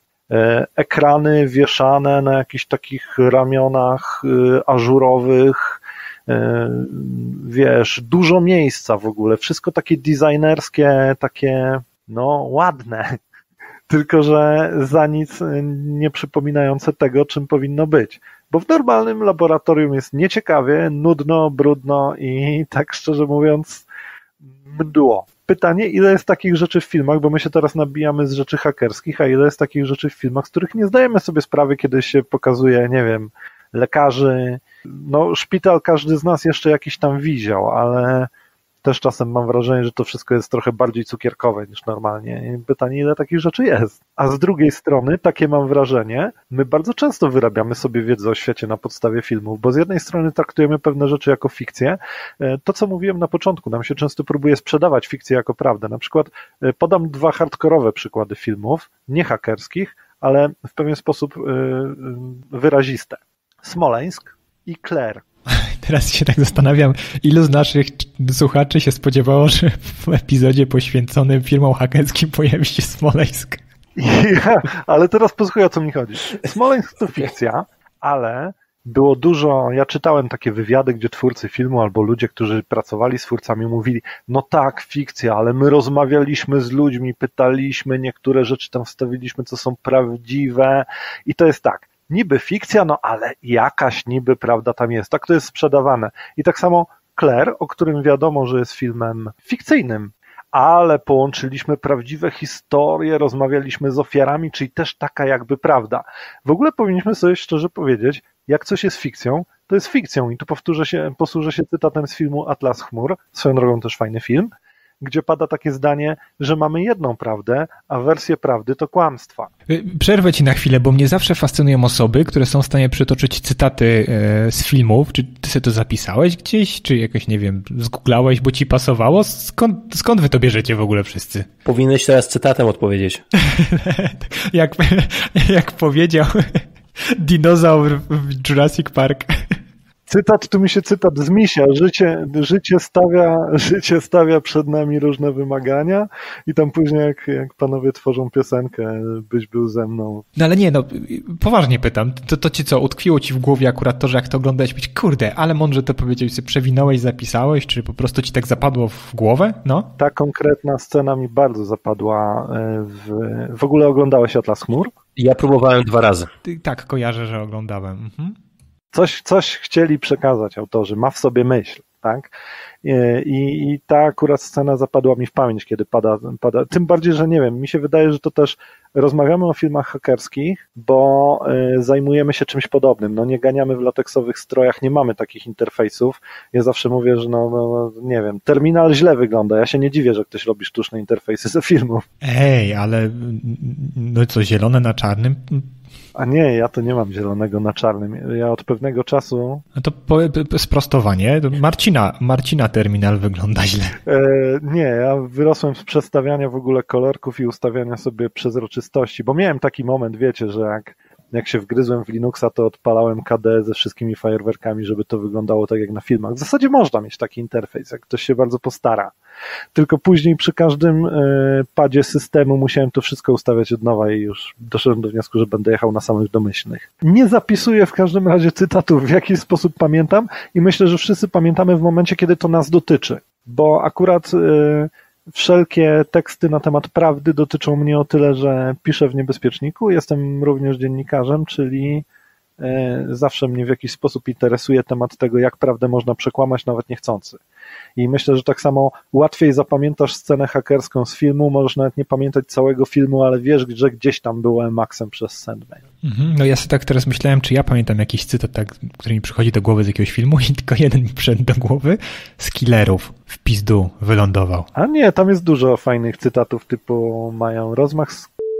Ekrany wieszane na jakichś takich ramionach ażurowych, wiesz, dużo miejsca w ogóle, wszystko takie designerskie, takie, no, ładne, tylko że za nic nie przypominające tego, czym powinno być. Bo w normalnym laboratorium jest nieciekawie, nudno, brudno i tak szczerze mówiąc mdło. Pytanie, ile jest takich rzeczy w filmach, bo my się teraz nabijamy z rzeczy hakerskich, a ile jest takich rzeczy w filmach, z których nie zdajemy sobie sprawy, kiedy się pokazuje, nie wiem, lekarzy, no szpital każdy z nas jeszcze jakiś tam widział, ale też czasem mam wrażenie, że to wszystko jest trochę bardziej cukierkowe niż normalnie. I pytanie, ile takich rzeczy jest. A z drugiej strony, takie mam wrażenie, my bardzo często wyrabiamy sobie wiedzę o świecie na podstawie filmów, bo z jednej strony traktujemy pewne rzeczy jako fikcję. To, co mówiłem na początku, nam się często próbuje sprzedawać fikcję jako prawdę. Na przykład podam 2 hardkorowe przykłady filmów, nie hakerskich, ale w pewien sposób wyraziste. Smoleńsk i Claire. Teraz się tak zastanawiam, ilu z naszych słuchaczy się spodziewało, że w epizodzie poświęconym filmom hakerskim pojawi się Smoleńsk. Ale teraz posłuchaj, o co mi chodzi. Smoleńsk to fikcja, ale było dużo, ja czytałem takie wywiady, gdzie twórcy filmu albo ludzie, którzy pracowali z twórcami, mówili, no tak, fikcja, ale my rozmawialiśmy z ludźmi, pytaliśmy, niektóre rzeczy tam wstawiliśmy, co są prawdziwe i to jest tak. Niby fikcja, no ale jakaś niby prawda tam jest. Tak to jest sprzedawane. I tak samo Claire, o którym wiadomo, że jest filmem fikcyjnym, ale połączyliśmy prawdziwe historie, rozmawialiśmy z ofiarami, czyli też taka jakby prawda. W ogóle powinniśmy sobie szczerze powiedzieć, jak coś jest fikcją, to jest fikcją. I tu posłużę się cytatem z filmu Atlas chmur, swoją drogą też fajny film, gdzie pada takie zdanie, że mamy jedną prawdę, a wersje prawdy to kłamstwa. Przerwę ci na chwilę, bo mnie zawsze fascynują osoby, które są w stanie przytoczyć cytaty z filmów. Czy ty sobie to zapisałeś gdzieś? Czy jakoś, nie wiem, zgooglałeś, bo ci pasowało? Skąd wy to bierzecie w ogóle wszyscy? Powinieneś teraz cytatem odpowiedzieć. jak powiedział dinozaur w Jurassic Park. Tu mi się cytat z Misia. Życie stawia przed nami różne wymagania i tam później jak panowie tworzą piosenkę, byś był ze mną. No ale nie, no poważnie pytam, to ci co, utkwiło ci w głowie akurat to, że jak to oglądałeś, być kurde, ale mądrze to powiedziałeś, sobie przewinąłeś, zapisałeś, czy po prostu ci tak zapadło w głowę? No? Ta konkretna scena mi bardzo zapadła. W ogóle oglądałeś Atlas chmur? Ja próbowałem 2 razy. Tak, kojarzę, że oglądałem. Mhm. Coś chcieli przekazać autorzy, ma w sobie myśl, tak? I ta akurat scena zapadła mi w pamięć, kiedy pada. Tym bardziej, że nie wiem, mi się wydaje, że to też rozmawiamy o filmach hakerskich, bo zajmujemy się czymś podobnym. No nie ganiamy w lateksowych strojach, nie mamy takich interfejsów. Ja zawsze mówię, że no nie wiem, terminal źle wygląda. Ja się nie dziwię, że ktoś robi sztuczne interfejsy ze filmów. Ej, ale no co, zielone na czarnym? A nie, ja to nie mam zielonego na czarnym. Ja od pewnego czasu... No to sprostowanie. Marcina terminal wygląda źle. Nie, ja wyrosłem z przestawiania w ogóle kolorków i ustawiania sobie przezroczystości, bo miałem taki moment, wiecie, że jak się wgryzłem w Linuxa, to odpalałem KDE ze wszystkimi fajerwerkami, żeby to wyglądało tak jak na filmach. W zasadzie można mieć taki interfejs, jak ktoś się bardzo postara. Tylko później przy każdym padzie systemu musiałem to wszystko ustawiać od nowa i już doszedłem do wniosku, że będę jechał na samych domyślnych. Nie zapisuję w każdym razie cytatów, w jaki sposób pamiętam i myślę, że wszyscy pamiętamy w momencie, kiedy to nas dotyczy, bo akurat wszelkie teksty na temat prawdy dotyczą mnie o tyle, że piszę w Niebezpieczniku, jestem również dziennikarzem, czyli zawsze mnie w jakiś sposób interesuje temat tego, jak prawdę można przekłamać, nawet niechcący. I myślę, że tak samo łatwiej zapamiętasz scenę hakerską z filmu, możesz nawet nie pamiętać całego filmu, ale wiesz, że gdzieś tam było Emacsem przez Sandman. No ja sobie tak teraz myślałem, czy ja pamiętam jakiś cytat, tak, który mi przychodzi do głowy z jakiegoś filmu i tylko jeden mi przyszedł do głowy. Z Killerów w pizdu wylądował. A nie, tam jest dużo fajnych cytatów typu mają rozmach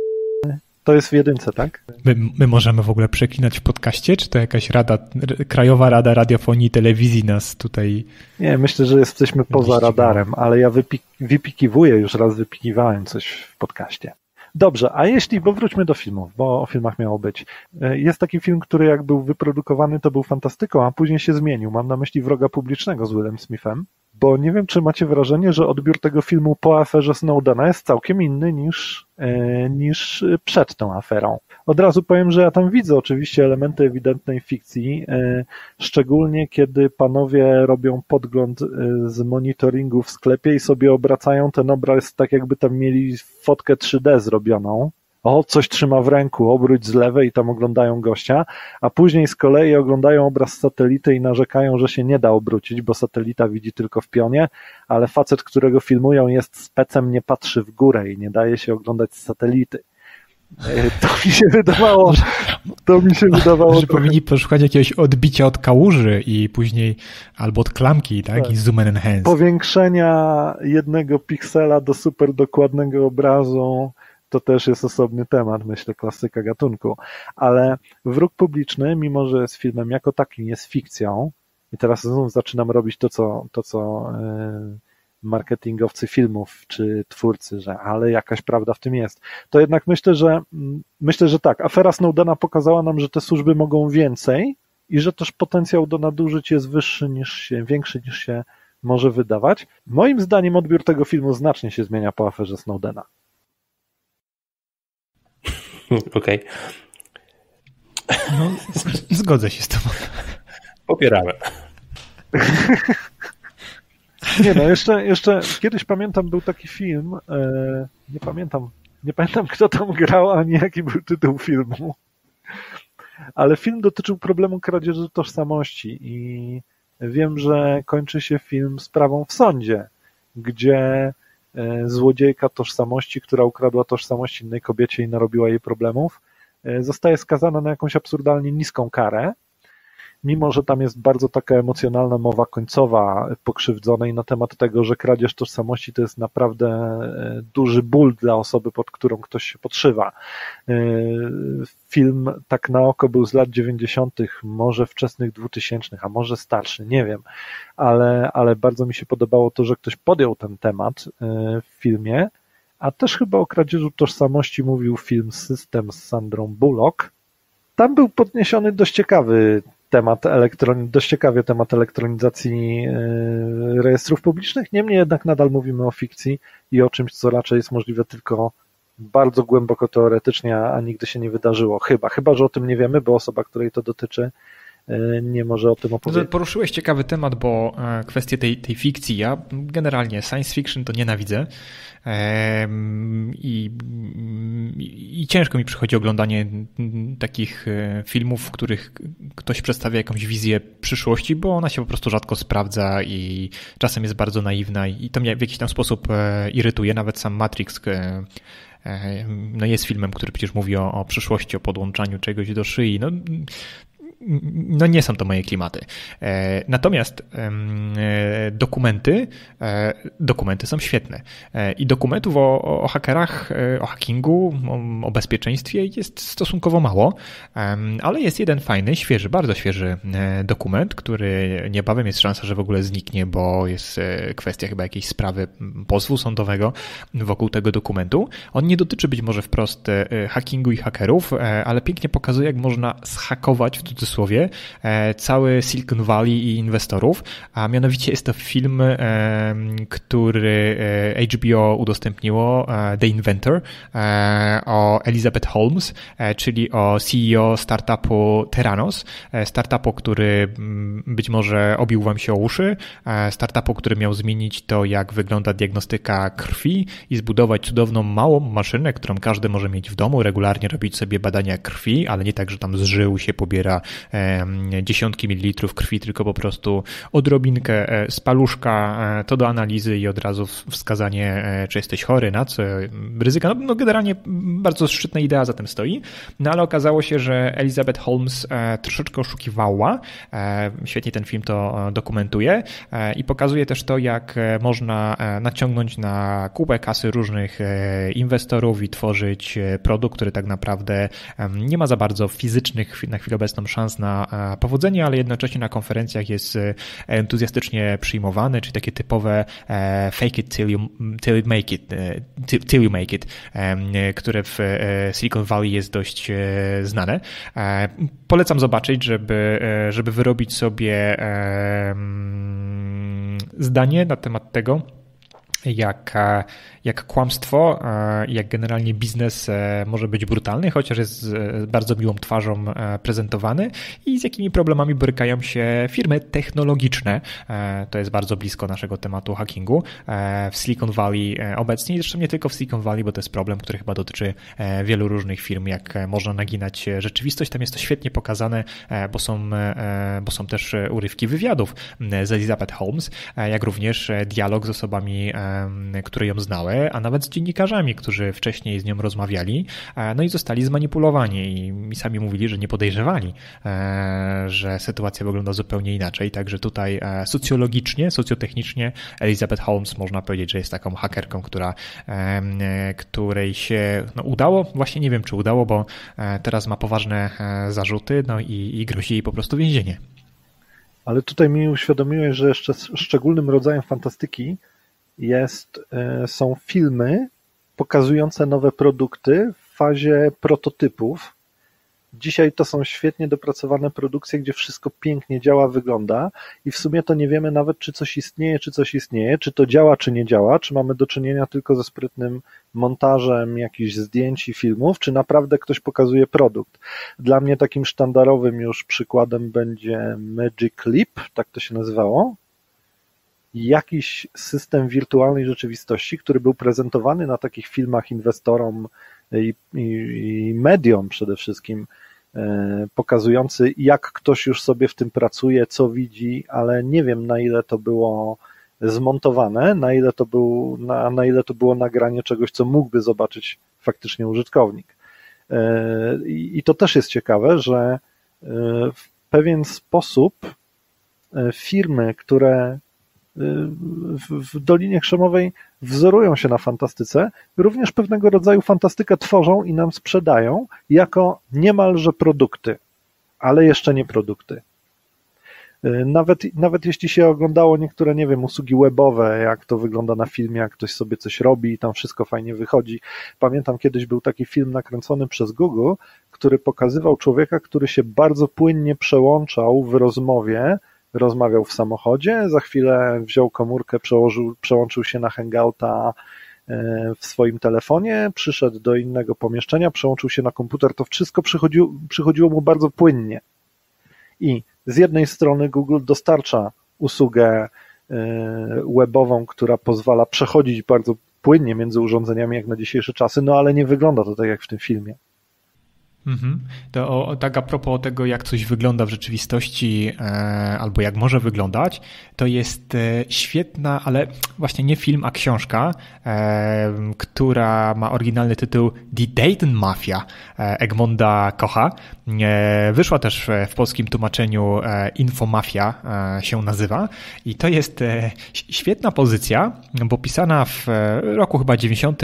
To jest w 1, tak? My możemy w ogóle przeklinać w podcaście? Czy to jakaś Krajowa Rada Radiofonii i Telewizji nas tutaj... Nie, myślę, że jesteśmy poza radarem, ale ja wypikiwuję, już raz wypikiwałem coś w podcaście. Dobrze, a bo wróćmy do filmów, bo o filmach miało być. Jest taki film, który jak był wyprodukowany, to był fantastyką, a później się zmienił. Mam na myśli Wroga Publicznego z Willem Smithem, bo nie wiem, czy macie wrażenie, że odbiór tego filmu po aferze Snowdena jest całkiem inny niż niż przed tą aferą. Od razu powiem, że ja tam widzę oczywiście elementy ewidentnej fikcji, szczególnie kiedy panowie robią podgląd z monitoringu w sklepie i sobie obracają ten obraz tak, jakby tam mieli fotkę 3D zrobioną. O, coś trzyma w ręku, obróć z lewej i tam oglądają gościa, a później z kolei oglądają obraz satelity i narzekają, że się nie da obrócić, bo satelita widzi tylko w pionie, ale facet, którego filmują, jest specem, nie patrzy w górę i nie daje się oglądać z satelity. To mi się wydawało, że powinni poszukać jakiegoś odbicia od kałuży i później albo od klamki, tak? I zoom and enhance. Powiększenia 1 piksela do super dokładnego obrazu to też jest osobny temat, myślę, klasyka gatunku. Ale Wróg Publiczny, mimo że jest filmem jako takim, jest fikcją, i teraz znów zaczynam robić to, co marketingowcy filmów czy twórcy, że ale jakaś prawda w tym jest. To jednak myślę, że tak, afera Snowdena pokazała nam, że te służby mogą więcej i że też potencjał do nadużyć jest większy niż się może wydawać. Moim zdaniem odbiór tego filmu znacznie się zmienia po aferze Snowdena. Okej. No, zgodzę się z tobą. Popieramy. Nie no, jeszcze kiedyś pamiętam, był taki film, nie pamiętam kto tam grał, ani jaki był tytuł filmu, ale film dotyczył problemu kradzieży tożsamości i wiem, że kończy się film sprawą w sądzie, gdzie złodziejka tożsamości, która ukradła tożsamość innej kobiecie i narobiła jej problemów, zostaje skazana na jakąś absurdalnie niską karę, mimo że tam jest bardzo taka emocjonalna mowa końcowa pokrzywdzonej na temat tego, że kradzież tożsamości to jest naprawdę duży ból dla osoby, pod którą ktoś się podszywa. Film tak na oko był z lat 90., może wczesnych 2000, a może starszy, nie wiem, ale bardzo mi się podobało to, że ktoś podjął ten temat w filmie, a też chyba o kradzieżu tożsamości mówił film System z Sandrą Bullock. Tam był podniesiony dość ciekawie temat elektronizacji rejestrów publicznych, niemniej jednak nadal mówimy o fikcji i o czymś, co raczej jest możliwe tylko bardzo głęboko teoretycznie, a nigdy się nie wydarzyło. Chyba, że o tym nie wiemy, bo osoba, której to dotyczy, nie może o tym opowiedzieć. Poruszyłeś ciekawy temat, bo kwestię tej fikcji, ja generalnie science fiction to nienawidzę i ciężko mi przychodzi oglądanie takich filmów, w których ktoś przedstawia jakąś wizję przyszłości, bo ona się po prostu rzadko sprawdza i czasem jest bardzo naiwna i to mnie w jakiś tam sposób irytuje. Nawet sam Matrix no jest filmem, który przecież mówi o przyszłości, o podłączaniu czegoś do szyi. No nie są to moje klimaty. Natomiast dokumenty są świetne. I dokumentów o hakerach, o hackingu, o bezpieczeństwie jest stosunkowo mało, ale jest jeden fajny, świeży, bardzo świeży dokument, który niebawem jest szansa, że w ogóle zniknie, bo jest kwestia chyba jakiejś sprawy pozwu sądowego wokół tego dokumentu. On nie dotyczy być może wprost hackingu i hakerów, ale pięknie pokazuje, jak można zhakować w cudzysłowie cały Silicon Valley i inwestorów, a mianowicie jest to film, który HBO udostępniło, The Inventor, o Elizabeth Holmes, czyli o CEO startupu Theranos, startupu, który być może obił wam się o uszy, startupu, który miał zmienić to, jak wygląda diagnostyka krwi i zbudować cudowną, małą maszynę, którą każdy może mieć w domu, regularnie robić sobie badania krwi, ale nie tak, że tam z żył się pobiera dziesiątki mililitrów krwi, tylko po prostu odrobinkę z paluszka, to do analizy i od razu wskazanie, czy jesteś chory, na co, ryzyka. No generalnie bardzo szczytna idea za tym stoi, no ale okazało się, że Elizabeth Holmes troszeczkę oszukiwała. Świetnie ten film to dokumentuje i pokazuje też to, jak można naciągnąć na kupę kasy różnych inwestorów i tworzyć produkt, który tak naprawdę nie ma za bardzo fizycznych na chwilę obecną szans na powodzenie, ale jednocześnie na konferencjach jest entuzjastycznie przyjmowany, czyli takie typowe fake it till you make it, które w Silicon Valley jest dość znane. Polecam zobaczyć, żeby wyrobić sobie zdanie na temat tego, jak kłamstwo, jak generalnie biznes może być brutalny, chociaż jest bardzo miłą twarzą prezentowany i z jakimi problemami borykają się firmy technologiczne. To jest bardzo blisko naszego tematu hackingu w Silicon Valley obecnie. Zresztą nie tylko w Silicon Valley, bo to jest problem, który chyba dotyczy wielu różnych firm, jak można naginać rzeczywistość. Tam jest to świetnie pokazane, bo są też urywki wywiadów z Elizabeth Holmes, jak również dialog z osobami, które ją znały, a nawet z dziennikarzami, którzy wcześniej z nią rozmawiali, no i zostali zmanipulowani i sami mówili, że nie podejrzewali, że sytuacja wygląda zupełnie inaczej. Także tutaj socjologicznie, socjotechnicznie Elizabeth Holmes można powiedzieć, że jest taką hakerką, której się udało. Właśnie nie wiem, czy udało, bo teraz ma poważne zarzuty, no i grozi jej po prostu więzienie. Ale tutaj mi uświadomiłeś, że jeszcze szczególnym rodzajem fantastyki są filmy pokazujące nowe produkty w fazie prototypów. Dzisiaj to są świetnie dopracowane produkcje, gdzie wszystko pięknie działa, wygląda i w sumie to nie wiemy nawet, czy coś istnieje, czy to działa, czy nie działa, czy mamy do czynienia tylko ze sprytnym montażem jakichś zdjęć i filmów, czy naprawdę ktoś pokazuje produkt. Dla mnie takim sztandarowym już przykładem będzie Magic Leap, tak to się nazywało. Jakiś system wirtualnej rzeczywistości, który był prezentowany na takich filmach inwestorom i mediom przede wszystkim, pokazujący, jak ktoś już sobie w tym pracuje, co widzi, ale nie wiem, na ile to było zmontowane, na ile to było nagranie czegoś, co mógłby zobaczyć faktycznie użytkownik. I to też jest ciekawe, że w pewien sposób firmy, które w Dolinie Krzemowej wzorują się na fantastyce, również pewnego rodzaju fantastykę tworzą i nam sprzedają jako niemalże produkty, ale jeszcze nie produkty. Nawet jeśli się oglądało niektóre, nie wiem, usługi webowe, jak to wygląda na filmie, jak ktoś sobie coś robi i tam wszystko fajnie wychodzi. Pamiętam, kiedyś był taki film nakręcony przez Google, który pokazywał człowieka, który się bardzo płynnie przełączał w rozmowie, rozmawiał w samochodzie, za chwilę wziął komórkę, przełączył się na Hangouta w swoim telefonie, przyszedł do innego pomieszczenia, przełączył się na komputer, to wszystko przychodziło mu bardzo płynnie. I z jednej strony Google dostarcza usługę webową, która pozwala przechodzić bardzo płynnie między urządzeniami jak na dzisiejsze czasy, no ale nie wygląda to tak jak w tym filmie. To tak a propos tego, jak coś wygląda w rzeczywistości albo jak może wyglądać, to jest świetna, ale właśnie nie film, a książka, która ma oryginalny tytuł The Dayton Mafia Egmonta Kocha. Wyszła też w polskim tłumaczeniu Infomafia się nazywa i to jest świetna pozycja, bo pisana w roku chyba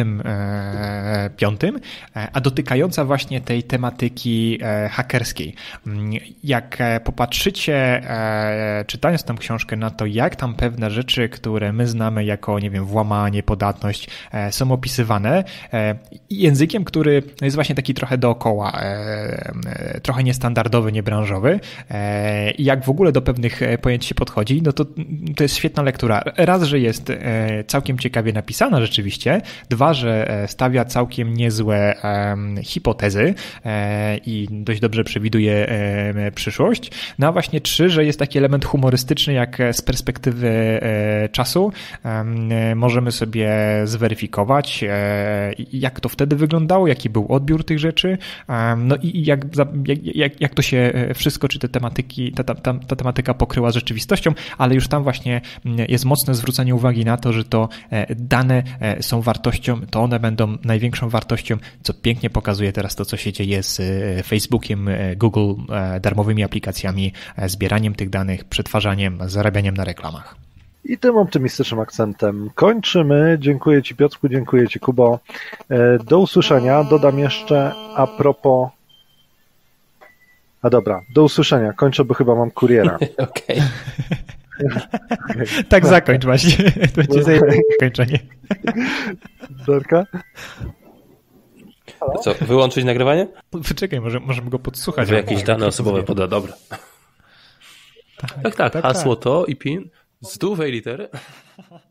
95, a dotykająca właśnie tej tematyki hakerskiej. Jak popatrzycie, czytając tę książkę, na to, jak tam pewne rzeczy, które my znamy jako, nie wiem, włamanie, podatność, są opisywane językiem, który jest właśnie taki trochę dookoła, trochę niestandardowy, niebranżowy i jak w ogóle do pewnych pojęć się podchodzi, no to jest świetna lektura. Raz, że jest całkiem ciekawie napisana rzeczywiście, dwa, że stawia całkiem niezłe hipotezy i dość dobrze przewiduje przyszłość. No a właśnie 3, że jest taki element humorystyczny, jak z perspektywy czasu możemy sobie zweryfikować, jak to wtedy wyglądało, jaki był odbiór tych rzeczy, no i jak to się wszystko, czy ta tematyka pokryła z rzeczywistością, ale już tam właśnie jest mocne zwrócenie uwagi na to, że to dane są wartością, to one będą największą wartością, co pięknie pokazuje teraz to, co się dzieje z Facebookiem, Google, darmowymi aplikacjami, zbieraniem tych danych, przetwarzaniem, zarabianiem na reklamach. I tym optymistycznym akcentem kończymy. Dziękuję Ci, Piotrku, dziękuję Ci, Kubo. Do usłyszenia. Dodam jeszcze a propos... A dobra, do usłyszenia. Kończę, bo chyba mam kuriera. Okej. Tak zakończ właśnie. To będzie zakończenie. Darka? To co, wyłączyć nagrywanie? Poczekaj, możemy go podsłuchać. Że jakieś dane osobowe poda, dobra. Tak, hasło to i PIN z dużej litery.